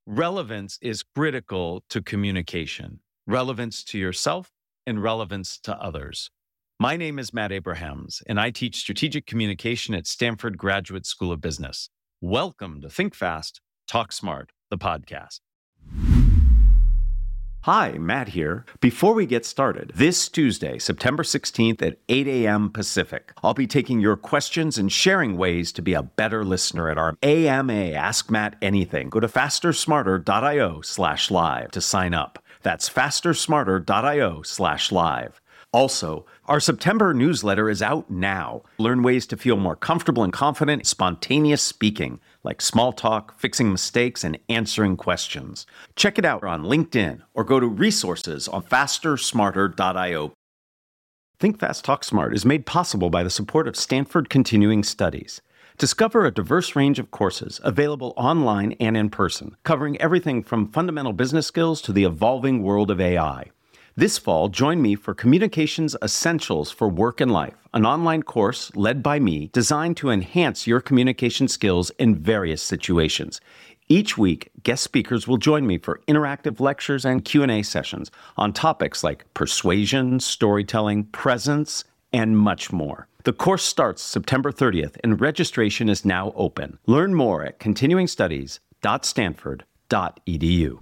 Relevance is critical to communication, relevance to yourself and relevance to others. My name is Matt Abrahams, and I teach strategic communication at Stanford Graduate School of Business. Welcome to Think Fast, Talk Smart, the podcast. Hi, Matt here. Before we get started, this Tuesday, September 16th at 8 a.m. Pacific, I'll be taking your questions and sharing ways to be a better listener at our AMA Ask Matt Anything. Go to fastersmarter.io/live to sign up. That's fastersmarter.io/live. Also, our September newsletter is out now. Learn ways to feel more comfortable and confident in spontaneous speaking, like small talk, fixing mistakes, and answering questions. Check it out on LinkedIn or go to resources on fastersmarter.io. Think Fast, Talk Smart is made possible by the support of Stanford Continuing Studies. Discover a diverse range of courses available online and in person, covering everything from fundamental business skills to the evolving world of AI. This fall, join me for Communications Essentials for Work and Life, an online course led by me designed to enhance your communication skills in various situations. Each week, guest speakers will join me for interactive lectures and Q&A sessions on topics like persuasion, storytelling, presence, and much more. The course starts September 30th, and registration is now open. Learn more at continuingstudies.stanford.edu.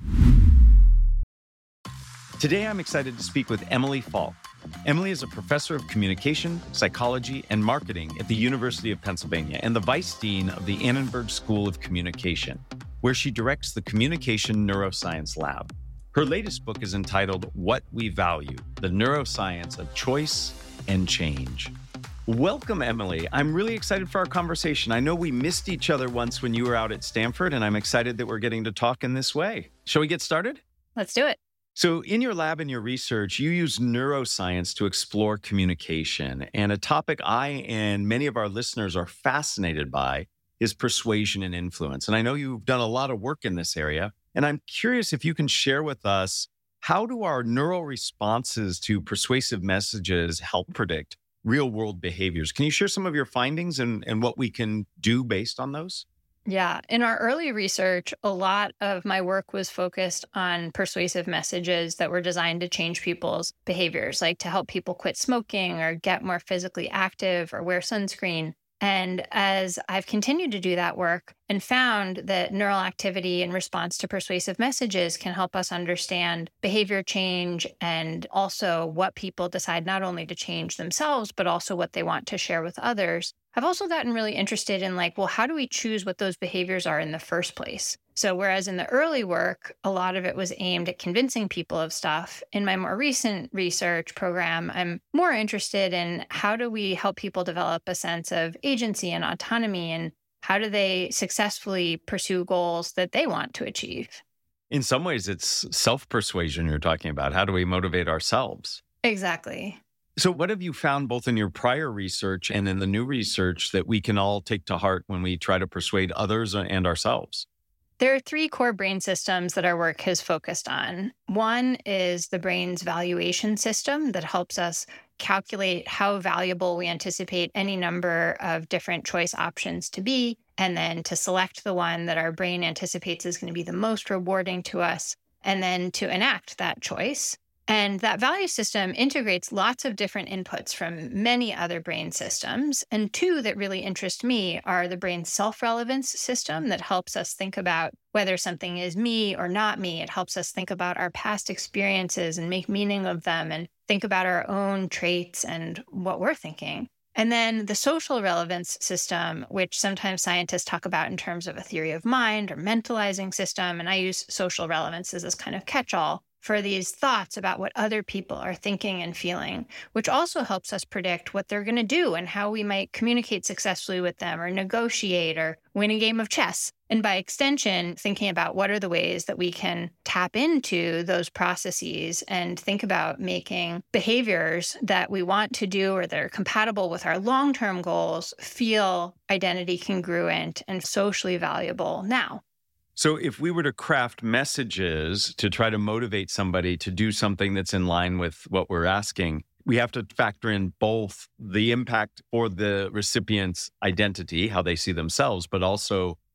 Today, I'm excited to speak with Emily Falk. Emily is a professor of communication, psychology, and marketing at the University of Pennsylvania and the vice dean of the Annenberg School of Communication, where she directs the Communication Neuroscience Lab. Her latest book is entitled What We Value: The Neuroscience of Choice and Change. Welcome, Emily. I'm really excited for our conversation. I know we missed each other once when you were out at Stanford, and I'm excited that we're getting to talk in this way. Shall we get started? Let's do it. So in your lab and your research, you use neuroscience to explore communication. And a topic I and many of our listeners are fascinated by is persuasion and influence. And I know you've done a lot of work in this area. And I'm curious if you can share with us, how do our neural responses to persuasive messages help predict real-world behaviors? Can you share some of your findings and what we can do based on those? Yeah. In our early research, a lot of my work was focused on persuasive messages that were designed to change people's behaviors, like to help people quit smoking or get more physically active or wear sunscreen. And as I've continued to do that work and found that neural activity in response to persuasive messages can help us understand behavior change and also what people decide not only to change themselves, but also what they want to share with others, I've also gotten really interested in how do we choose what those behaviors are in the first place? So whereas in the early work, a lot of it was aimed at convincing people of stuff, in my more recent research program, I'm more interested in how do we help people develop a sense of agency and autonomy, and how do they successfully pursue goals that they want to achieve? In some ways, it's self-persuasion you're talking about. How do we motivate ourselves? Exactly. So what have you found both in your prior research and in the new research that we can all take to heart when we try to persuade others and ourselves? There are three core brain systems that our work has focused on. One is the brain's valuation system that helps us calculate how valuable we anticipate any number of different choice options to be, and then to select the one that our brain anticipates is going to be the most rewarding to us, and then to enact that choice. And that value system integrates lots of different inputs from many other brain systems. And two that really interest me are the brain's self-relevance system that helps us think about whether something is me or not me. It helps us think about our past experiences and make meaning of them and think about our own traits and what we're thinking. And then the social relevance system, which sometimes scientists talk about in terms of a theory of mind or mentalizing system. And I use social relevance as this kind of catch-all for these thoughts about what other people are thinking and feeling, which also helps us predict what they're going to do and how we might communicate successfully with them or negotiate or win a game of chess. And by extension, thinking about what are the ways that we can tap into those processes and think about making behaviors that we want to do or that are compatible with our long-term goals feel identity congruent and socially valuable now. So if we were to craft messages to try to motivate somebody to do something that's in line with what we're asking, we have to factor in both the impact for the recipient's identity, how they see themselves, but also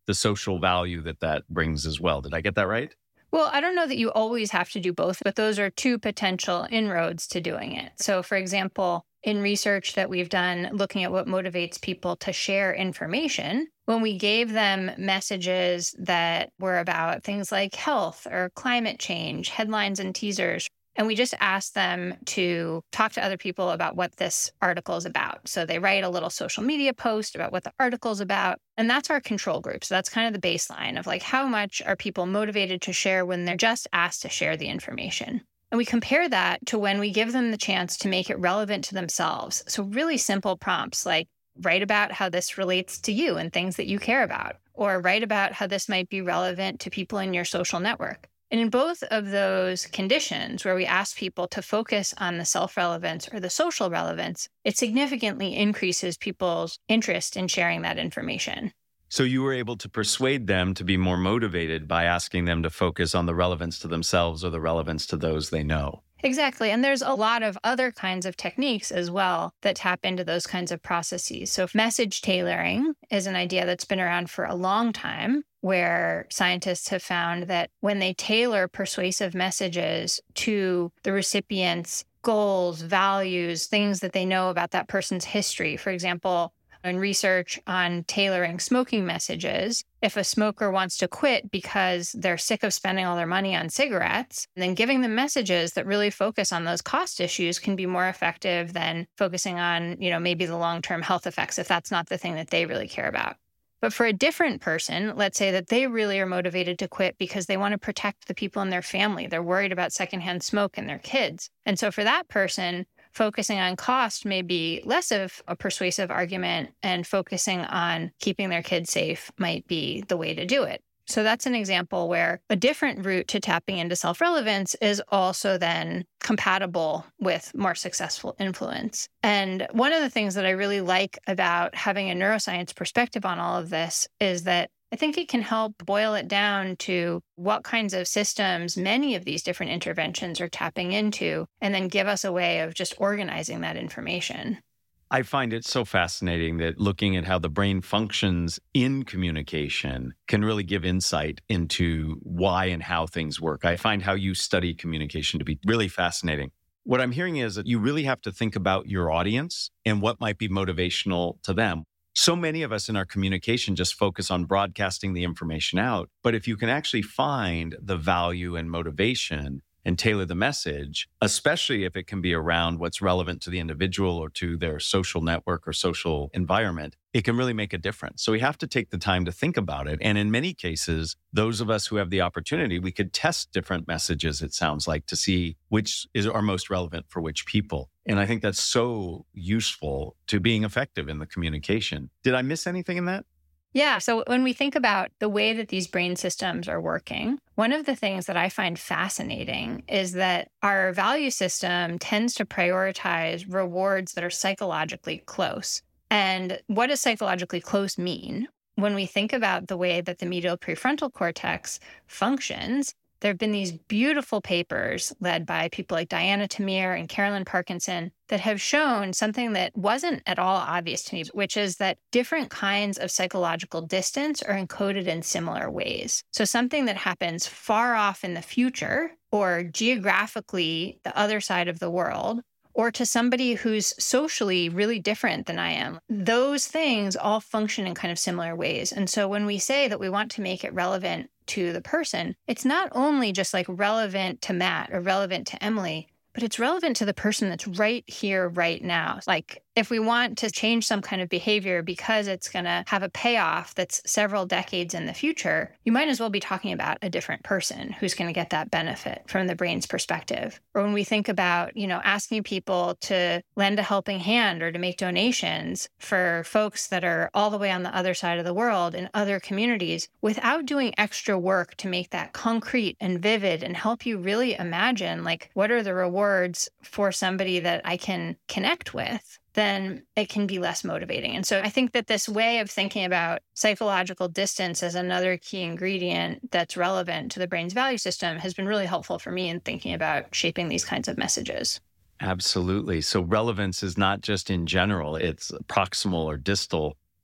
the social value that brings as well. Did I get that right? Well, I don't know that you always have to do both, but those are two potential inroads to doing it. So, for example, in research that we've done looking at what motivates people to share information, when we gave them messages that were about things like health or climate change, headlines and teasers, and we just asked them to talk to other people about what this article is about. So they write a little social media post about what the article is about. And that's our control group. So that's kind of the baseline of like, how much are people motivated to share when they're just asked to share the information? And we compare that to when we give them the chance to make it relevant to themselves. So really simple prompts like write about how this relates to you and things that you care about, or write about how this might be relevant to people in your social network. And in both of those conditions where we ask people to focus on the self-relevance or the social relevance, it significantly increases people's interest in sharing that information. So you were able to persuade them to be more motivated by asking them to focus on the relevance to themselves or the relevance to those they know. Exactly. And there's a lot of other kinds of techniques as well that tap into those kinds of processes. So message tailoring is an idea that's been around for a long time, where scientists have found that when they tailor persuasive messages to the recipient's goals, values, things that they know about that person's history, for example, in research on tailoring smoking messages, if a smoker wants to quit because they're sick of spending all their money on cigarettes, then giving them messages that really focus on those cost issues can be more effective than focusing on, maybe the long-term health effects if that's not the thing that they really care about. But for a different person, let's say that they really are motivated to quit because they want to protect the people in their family. They're worried about secondhand smoke in their kids. And so for that person, focusing on cost may be less of a persuasive argument, and focusing on keeping their kids safe might be the way to do it. So that's an example where a different route to tapping into self-relevance is also then compatible with more successful influence. And one of the things that I really like about having a neuroscience perspective on all of this is that I think it can help boil it down to what kinds of systems many of these different interventions are tapping into, and then give us a way of just organizing that information. I find it so fascinating that looking at how the brain functions in communication can really give insight into why and how things work. I find how you study communication to be really fascinating. What I'm hearing is that you really have to think about your audience and what might be motivational to them. So many of us in our communication just focus on broadcasting the information out. But if you can actually find the value and motivation and tailor the message, especially if it can be around what's relevant to the individual or to their social network or social environment, it can really make a difference. So we have to take the time to think about it. And in many cases, those of us who have the opportunity, we could test different messages, it sounds like, to see which are most relevant for which people. And I think that's so useful to being effective in the communication. Did I miss anything in that? Yeah. So when we think about the way that these brain systems are working, one of the things that I find fascinating is that our value system tends to prioritize rewards that are psychologically close. And what does psychologically close mean? When we think about the way that the medial prefrontal cortex functions, there have been these beautiful papers led by people like Diana Tamir and Carolyn Parkinson that have shown something that wasn't at all obvious to me, which is that different kinds of psychological distance are encoded in similar ways. So something that happens far off in the future or geographically the other side of the world, or to somebody who's socially really different than I am, those things all function in kind of similar ways. And so when we say that we want to make it relevant to the person, it's not only just like relevant to Matt or relevant to Emily, but it's relevant to the person that's right here, right now. Like if we want to change some kind of behavior because it's going to have a payoff that's several decades in the future, you might as well be talking about a different person who's going to get that benefit from the brain's perspective. Or when we think about, asking people to lend a helping hand or to make donations for folks that are all the way on the other side of the world in other communities, without doing extra work to make that concrete and vivid and help you really imagine, like, what are the rewards for somebody that I can connect with, then it can be less motivating. And so I think that this way of thinking about psychological distance as another key ingredient that's relevant to the brain's value system has been really helpful for me in thinking about shaping these kinds of messages. Absolutely. So relevance is not just in general, it's proximal or distal.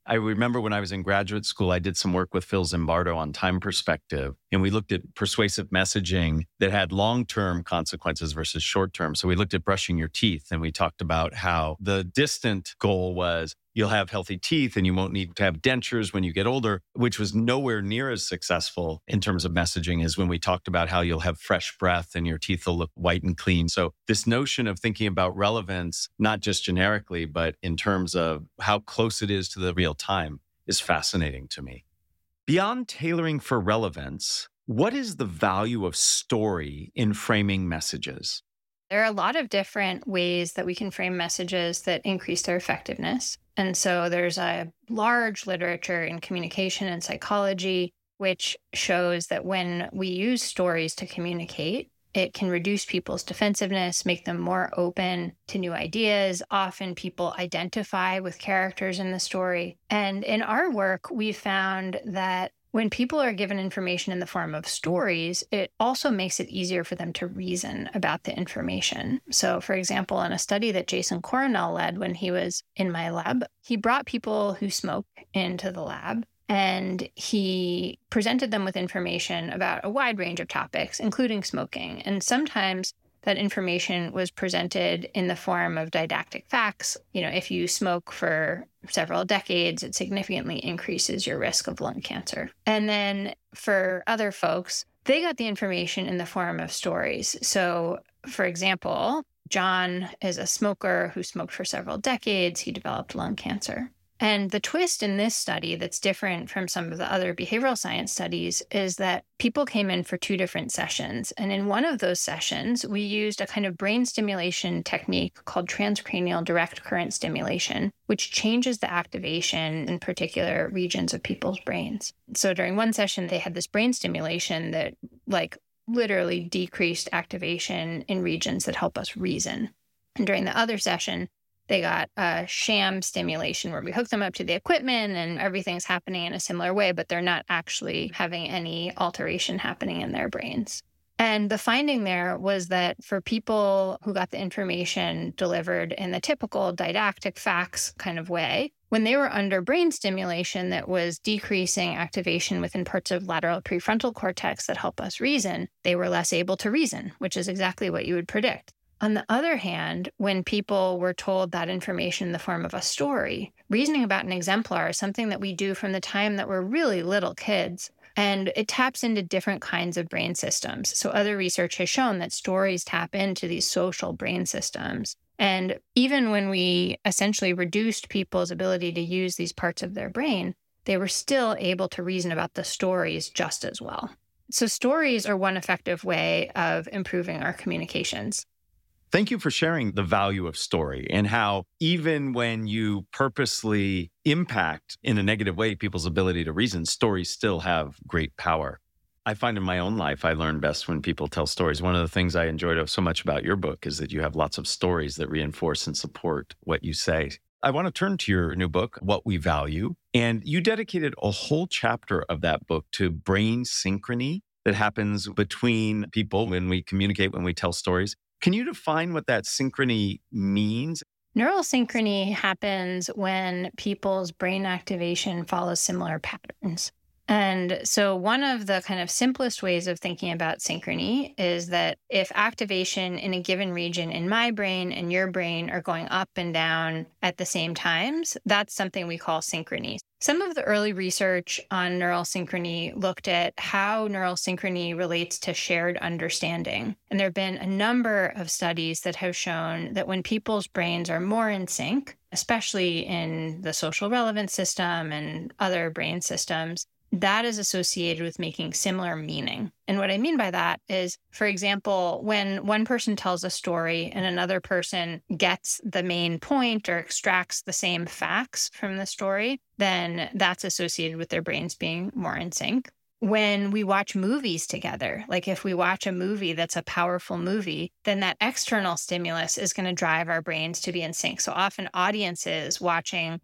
I remember when I was in graduate school, I did some work with Phil Zimbardo on time perspective, and we looked at persuasive messaging that had long-term consequences versus short-term. So we looked at brushing your teeth, and we talked about how the distant goal was you'll have healthy teeth and you won't need to have dentures when you get older, which was nowhere near as successful in terms of messaging as when we talked about how you'll have fresh breath and your teeth will look white and clean. So this notion of thinking about relevance, not just generically, but in terms of how close it is to the real time is fascinating to me. Beyond tailoring for relevance, what is the value of story in framing messages? There are a lot of different ways that we can frame messages that increase their effectiveness. And so there's a large literature in communication and psychology, which shows that when we use stories to communicate, it can reduce people's defensiveness, make them more open to new ideas. Often people identify with characters in the story. And in our work, we found that when people are given information in the form of stories, it also makes it easier for them to reason about the information. So, for example, in a study that Jason Coronel led when he was in my lab, he brought people who smoke into the lab and he presented them with information about a wide range of topics, including smoking. And sometimes that information was presented in the form of didactic facts. If you smoke for several decades, it significantly increases your risk of lung cancer. And then for other folks, they got the information in the form of stories. So, for example, John is a smoker who smoked for several decades. He developed lung cancer. And the twist in this study that's different from some of the other behavioral science studies is that people came in for 2 different sessions. And in one of those sessions, we used a kind of brain stimulation technique called transcranial direct current stimulation, which changes the activation in particular regions of people's brains. So during one session, they had this brain stimulation that literally decreased activation in regions that help us reason. And during the other session, they got a sham stimulation where we hook them up to the equipment and everything's happening in a similar way, but they're not actually having any alteration happening in their brains. And the finding there was that for people who got the information delivered in the typical didactic facts kind of way, when they were under brain stimulation that was decreasing activation within parts of lateral prefrontal cortex that help us reason, they were less able to reason, which is exactly what you would predict. On the other hand, when people were told that information in the form of a story, reasoning about an exemplar is something that we do from the time that we're really little kids, and it taps into different kinds of brain systems. So other research has shown that stories tap into these social brain systems. And even when we essentially reduced people's ability to use these parts of their brain, they were still able to reason about the stories just as well. So stories are one effective way of improving our communications. Thank you for sharing the value of story and how even when you purposely impact in a negative way people's ability to reason, stories still have great power. I find in my own life, I learn best when people tell stories. One of the things I enjoyed so much about your book is that you have lots of stories that reinforce and support what you say. I want to turn to your new book, What We Value, and you dedicated a whole chapter of that book to brain synchrony that happens between people when we communicate, when we tell stories. Can you define what that synchrony means? Neural synchrony happens when people's brain activation follows similar patterns. And so one of the kind of simplest ways of thinking about synchrony is that if activation in a given region in my brain and your brain are going up and down at the same times, that's something we call synchrony. Some of the early research on neural synchrony looked at how neural synchrony relates to shared understanding. And there have been a number of studies that have shown that when people's brains are more in sync, especially in the social relevance system and other brain systems, that is associated with making similar meaning. And what I mean by that is, for example, when one person tells a story and another person gets the main point or extracts the same facts from the story, then that's associated with their brains being more in sync. When we watch movies together, like if we watch a movie that's a powerful movie, then that external stimulus is going to drive our brains to be in sync. So often audiences watching,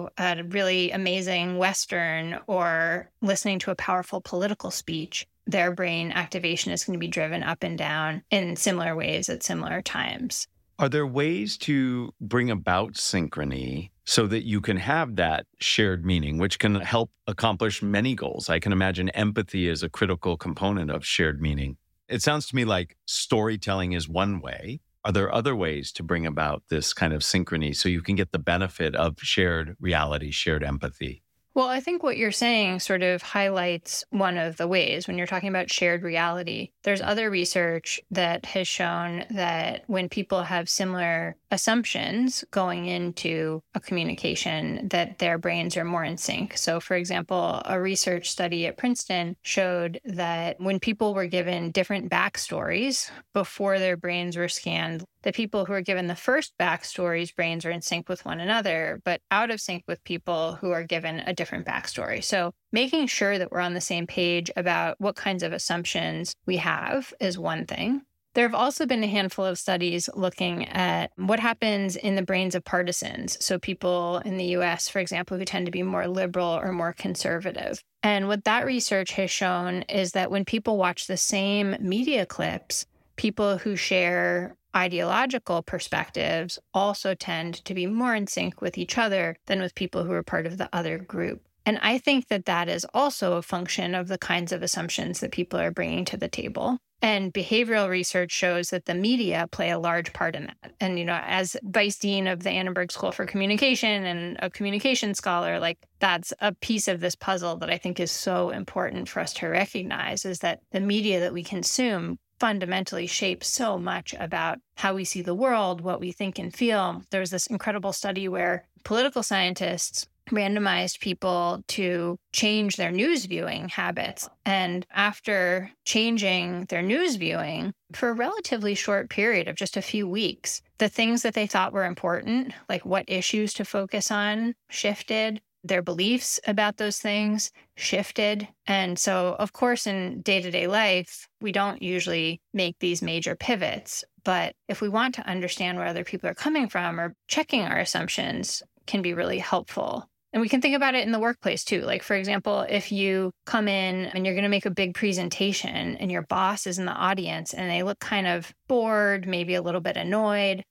a really amazing Western or listening to a powerful political speech, their brain activation is going to be driven up and down in similar ways at similar times. Are there ways to bring about synchrony so that you can have that shared meaning, which can help accomplish many goals? I can imagine empathy is a critical component of shared meaning. It sounds to me like storytelling is one way. Are there other ways to bring about this kind of synchrony so you can get the benefit of shared reality, shared empathy? Well, I think what you're saying sort of highlights one of the ways when you're talking about shared reality. There's other research that has shown that when people have similar assumptions going into a communication, that their brains are more in sync. So, for example, a research study at Princeton showed that when people were given different backstories before their brains were scanned, the people who are given the first backstories, brains are in sync with one another, but out of sync with people who are given a different backstory. So making sure that we're on the same page about what kinds of assumptions we have is one thing. There have also been a handful of studies looking at what happens in the brains of partisans. So people in the US, for example, who tend to be more liberal or more conservative. And what that research has shown is that when people watch the same media clips, people who share ideological perspectives also tend to be more in sync with each other than with people who are part of the other group. And I think that that is also a function of the kinds of assumptions that people are bringing to the table. And behavioral research shows that the media play a large part in that. And, as vice dean of the Annenberg School for Communication and a communication scholar, that's a piece of this puzzle that I think is so important for us to recognize, is that the media that we consume fundamentally shapes so much about how we see the world, what we think and feel. There was this incredible study where political scientists randomized people to change their news viewing habits. And after changing their news viewing for a relatively short period of just a few weeks, the things that they thought were important, like what issues to focus on, shifted. Their beliefs about those things shifted. And so, of course, in day-to-day life, we don't usually make these major pivots. But if we want to understand where other people are coming from, or checking our assumptions can be really helpful. And we can think about it in the workplace too. Like, for example, if you come in and you're going to make a big presentation and your boss is in the audience and they look kind of bored, maybe a little bit annoyed,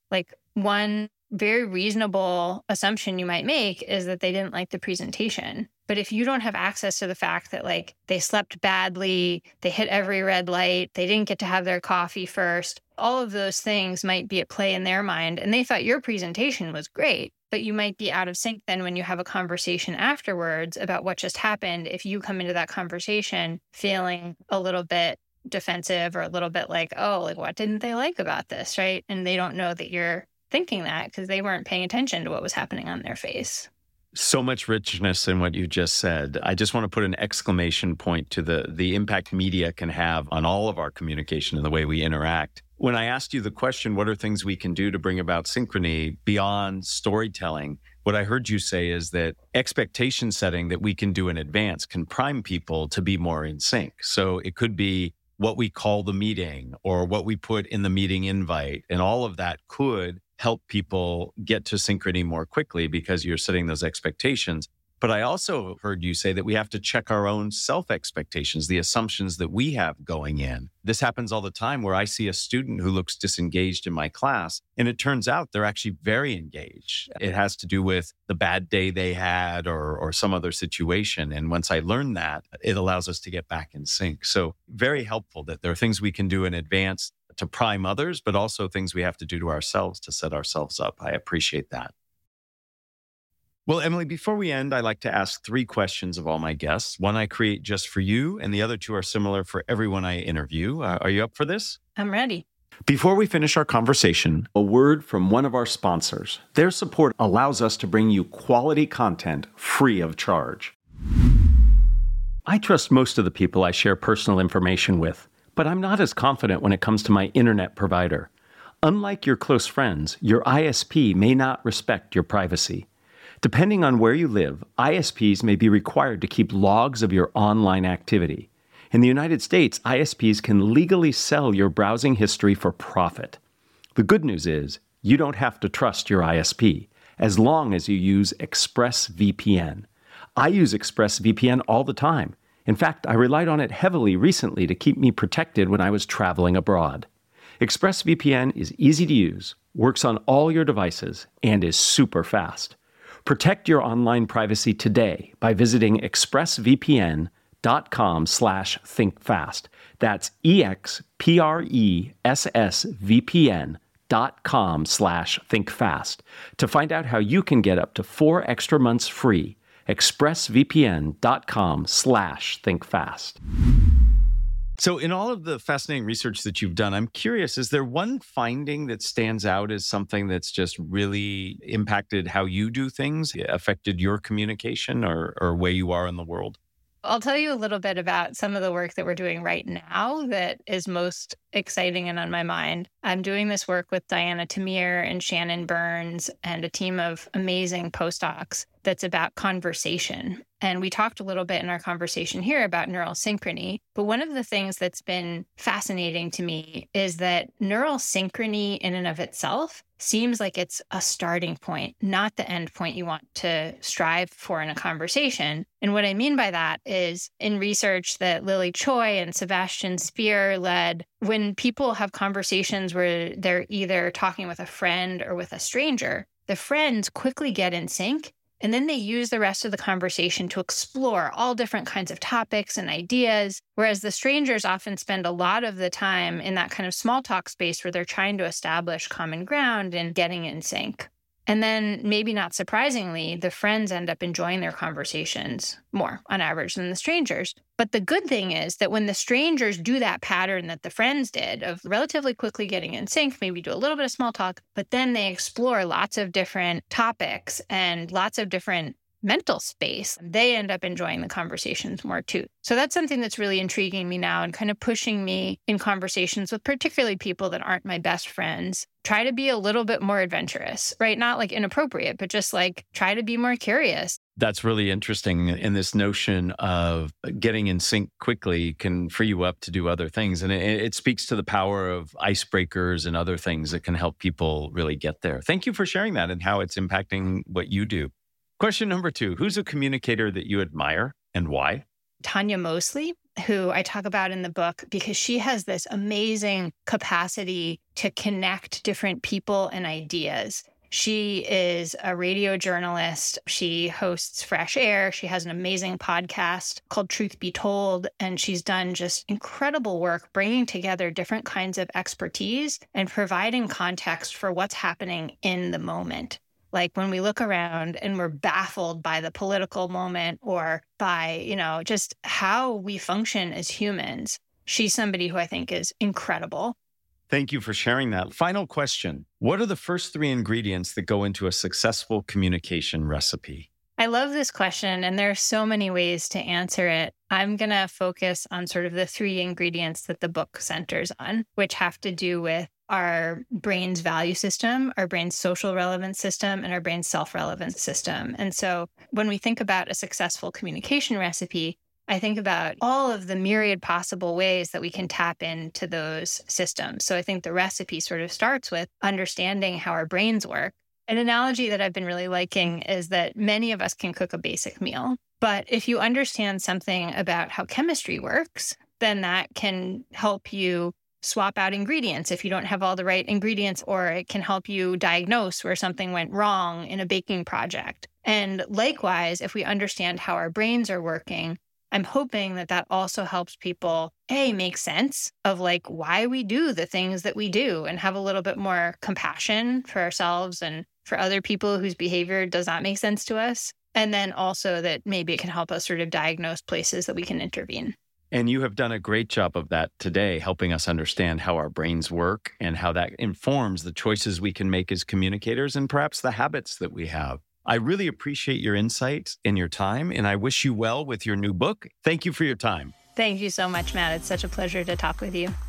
one very reasonable assumption you might make is that they didn't like the presentation. But if you don't have access to the fact that they slept badly, they hit every red light, they didn't get to have their coffee first, all of those things might be at play in their mind. And they thought your presentation was great, but you might be out of sync then when you have a conversation afterwards about what just happened. If you come into that conversation feeling a little bit defensive or a little bit what didn't they like about this, right? And they don't know that you're thinking that because they weren't paying attention to what was happening on their face. So much richness in what you just said. I just want to put an exclamation point to the impact media can have on all of our communication and the way we interact. When I asked you the question, what are things we can do to bring about synchrony beyond storytelling? What I heard you say is that expectation setting that we can do in advance can prime people to be more in sync. So it could be what we call the meeting or what we put in the meeting invite. And all of that could help people get to synchrony more quickly because you're setting those expectations. But I also heard you say that we have to check our own self-expectations, the assumptions that we have going in. This happens all the time where I see a student who looks disengaged in my class, and it turns out they're actually very engaged. It has to do with the bad day they had or some other situation. And once I learn that, it allows us to get back in sync. So very helpful that there are things we can do in advance to prime others, but also things we have to do to ourselves to set ourselves up. I appreciate that. Well, Emily, before we end, I like to ask 3 questions of all my guests. One I create just for you, and the other 2 are similar for everyone I interview. Are you up for this? I'm ready. Before we finish our conversation, a word from one of our sponsors. Their support allows us to bring you quality content free of charge. I trust most of the people I share personal information with, but I'm not as confident when it comes to my internet provider. Unlike your close friends, your ISP may not respect your privacy. Depending on where you live, ISPs may be required to keep logs of your online activity. In the United States, ISPs can legally sell your browsing history for profit. The good news is, you don't have to trust your ISP, as long as you use ExpressVPN. I use ExpressVPN all the time. In fact, I relied on it heavily recently to keep me protected when I was traveling abroad. ExpressVPN is easy to use, works on all your devices, and is super fast. Protect your online privacy today by visiting expressvpn.com/thinkfast. That's expressvpn.com/thinkfast to find out how you can get up to 4 extra months free. expressvpn.com/thinkfast. So in all of the fascinating research that you've done, I'm curious, is there one finding that stands out as something that's just really impacted how you do things, affected your communication or way you are in the world? I'll tell you a little bit about some of the work that we're doing right now that is most exciting and on my mind. I'm doing this work with Diana Tamir and Shannon Burns and a team of amazing postdocs that's about conversation. And we talked a little bit in our conversation here about neural synchrony. But one of the things that's been fascinating to me is that neural synchrony in and of itself seems like it's a starting point, not the end point you want to strive for in a conversation. And what I mean by that is in research that Lily Choi and Sebastian Speer led, when people have conversations where they're either talking with a friend or with a stranger, the friends quickly get in sync. And then they use the rest of the conversation to explore all different kinds of topics and ideas, whereas the strangers often spend a lot of the time in that kind of small talk space where they're trying to establish common ground and getting in sync. And then, maybe not surprisingly, the friends end up enjoying their conversations more on average than the strangers. But the good thing is that when the strangers do that pattern that the friends did of relatively quickly getting in sync, maybe do a little bit of small talk, but then they explore lots of different topics and lots of different mental space, they end up enjoying the conversations more too. So that's something that's really intriguing me now and kind of pushing me in conversations with particularly people that aren't my best friends. Try to be a little bit more adventurous, right? Not like inappropriate, but just like try to be more curious. That's really interesting. And this notion of getting in sync quickly can free you up to do other things. And it speaks to the power of icebreakers and other things that can help people really get there. Thank you for sharing that and how it's impacting what you do. Question number 2, who's a communicator that you admire and why? Tanya Mosley, who I talk about in the book, because she has this amazing capacity to connect different people and ideas. She is a radio journalist. She hosts Fresh Air. She has an amazing podcast called Truth Be Told. And she's done just incredible work bringing together different kinds of expertise and providing context for what's happening in the moment. Like when we look around and we're baffled by the political moment or by, just how we function as humans, she's somebody who I think is incredible. Thank you for sharing that. Final question. What are the first 3 ingredients that go into a successful communication recipe? I love this question, and there are so many ways to answer it. I'm going to focus on sort of the 3 ingredients that the book centers on, which have to do with our brain's value system, our brain's social relevance system, and our brain's self-relevance system. And so when we think about a successful communication recipe, I think about all of the myriad possible ways that we can tap into those systems. So I think the recipe sort of starts with understanding how our brains work. An analogy that I've been really liking is that many of us can cook a basic meal. But if you understand something about how chemistry works, then that can help you swap out ingredients if you don't have all the right ingredients, or it can help you diagnose where something went wrong in a baking project. And likewise, if we understand how our brains are working, I'm hoping that that also helps people, make sense of like why we do the things that we do and have a little bit more compassion for ourselves and for other people whose behavior does not make sense to us. And then also that maybe it can help us sort of diagnose places that we can intervene. And you have done a great job of that today, helping us understand how our brains work and how that informs the choices we can make as communicators and perhaps the habits that we have. I really appreciate your insight and your time, and I wish you well with your new book. Thank you for your time. Thank you so much, Matt. It's such a pleasure to talk with you.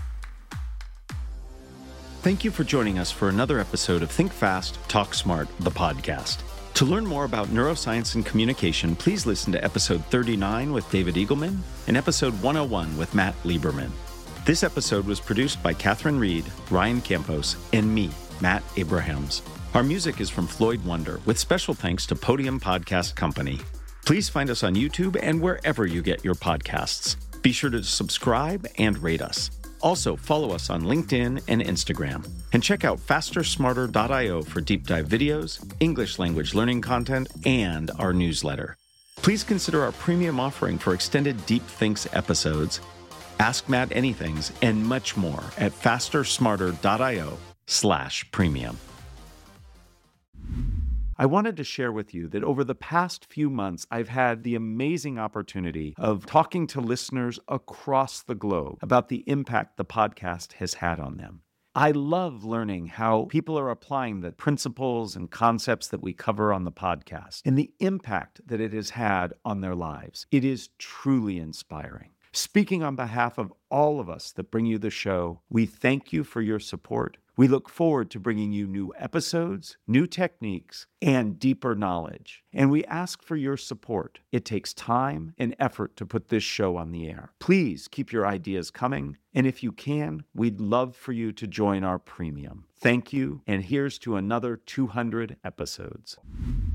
Thank you for joining us for another episode of Think Fast, Talk Smart, the podcast. To learn more about neuroscience and communication, please listen to episode 39 with David Eagleman and episode 101 with Matt Lieberman. This episode was produced by Catherine Reed, Ryan Campos, and me, Matt Abrahams. Our music is from Floyd Wonder, with special thanks to Podium Podcast Company. Please find us on YouTube and wherever you get your podcasts. Be sure to subscribe and rate us. Also, follow us on LinkedIn and Instagram. And check out fastersmarter.io for deep dive videos, English language learning content, and our newsletter. Please consider our premium offering for extended Deep Thinks episodes, Ask Matt Anythings, and much more at fastersmarter.io/premium. I wanted to share with you that over the past few months, I've had the amazing opportunity of talking to listeners across the globe about the impact the podcast has had on them. I love learning how people are applying the principles and concepts that we cover on the podcast and the impact that it has had on their lives. It is truly inspiring. Speaking on behalf of all of us that bring you the show, we thank you for your support. We look forward to bringing you new episodes, new techniques, and deeper knowledge. And we ask for your support. It takes time and effort to put this show on the air. Please keep your ideas coming. And if you can, we'd love for you to join our premium. Thank you. And here's to another 200 episodes.